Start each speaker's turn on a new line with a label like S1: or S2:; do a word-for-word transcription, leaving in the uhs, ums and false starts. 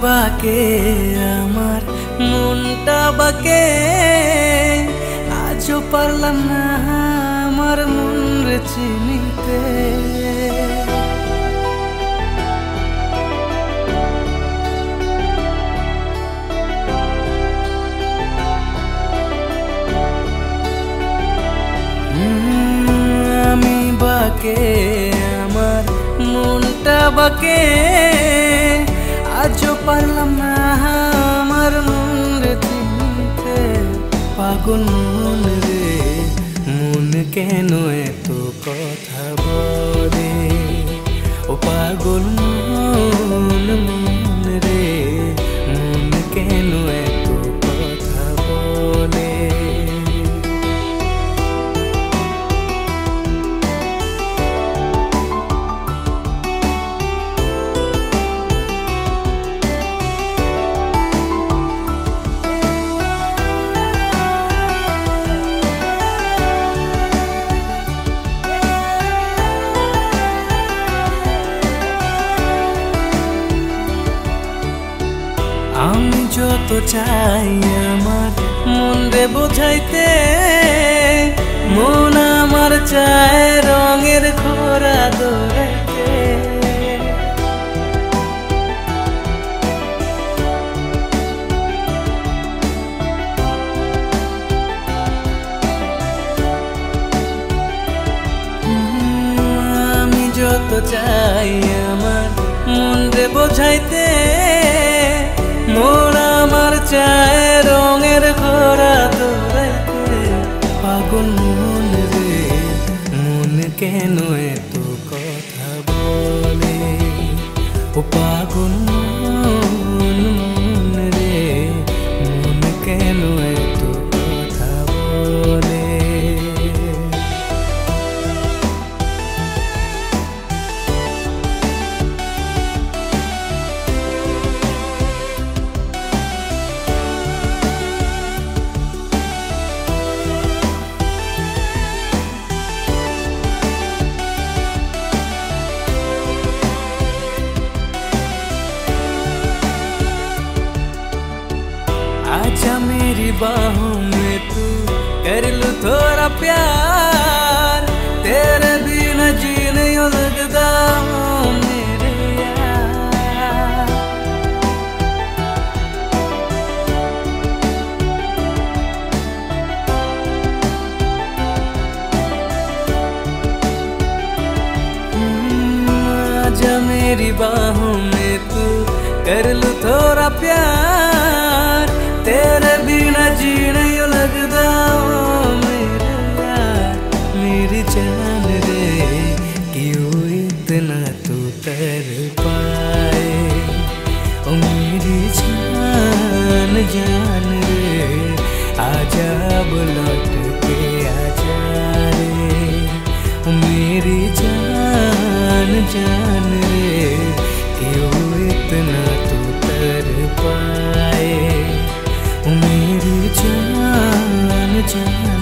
S1: বাকে আমার মনটা বাকে আজও পারলাম না আমার মন রে চিনিতে। আমি বাকে আমার মনটা বাকে আজও পারলাম না আমার মন রে চিনতে। পাগল মন রে মন কেন এত কথা বলে, ও পাগল মন মন রে মন কেন এত কথা বলে। আমি যত চাই আমার মন রে বোঝাইতে, মন আমার চায় রঙের ঘোড়া দৌড়াইতে। আমি যত চাই আমার মন রে বোঝাইতে, মন আমার চায় রঙের ঘোড়া দৌড়াইতে। পাগল মন রে মন কেন এত কথা বলে, ও পাগল মন মন রে মন কেন এত কথা বলে। आजा मेरी बाहों में तू कर लूं थोड़ा प्यार, तेरे बिना जी नहीं लगता मेरे यार। आजा मेरी बाहों में तू कर लूं थोड़ा प्यार, तेरे बिना जी नहीं लगता मेरे यार। मेरी जान रे क्यों इतना तू कर पाए, ओ मेरी जान जान रे आजा लौट के आजा रे। ओ मेरी जान जान रे क्यों इतना तू कर पाए, मेरी जान जान।